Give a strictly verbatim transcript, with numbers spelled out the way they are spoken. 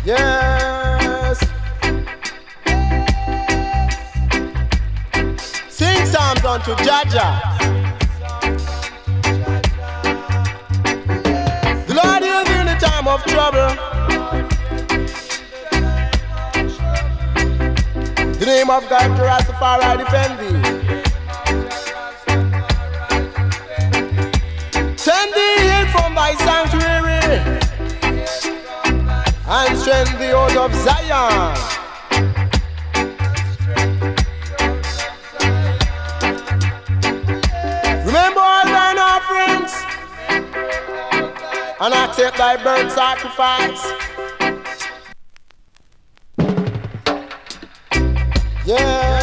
Yes. Sing psalms unto Jaja. The Lord is in the time of trouble. The name of God to Rastafari defend thee. Send thee in from thy sanctuary and strengthen the oath of Zion. Remember all thine offerings and accept thy burnt sacrifice. Yeah.